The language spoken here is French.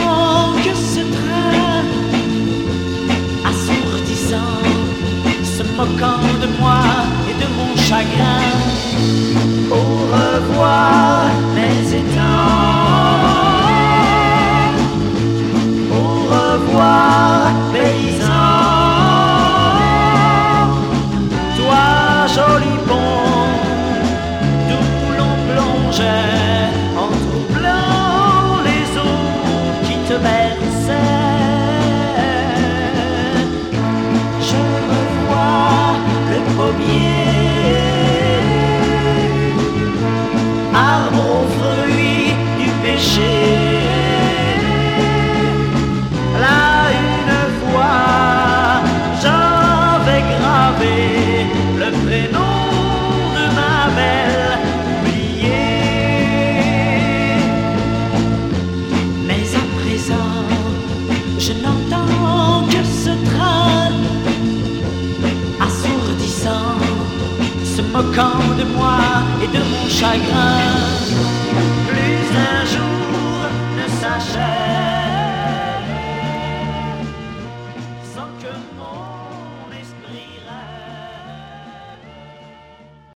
que ce train assourdissant, se moquant de moi et de mon chagrin. Au revoir mes étangs, au revoir paysans, toi joli pont d'où l'on plongeait en troublant les eaux qui te berçaient. Je revois le pommier, arbre aux fruits du péché. Là une fois j'avais gravé le prénom de ma belle oubliée. Mais à présent je n'entends que ce train assourdissant, se moquant de moi et de mon chagrin.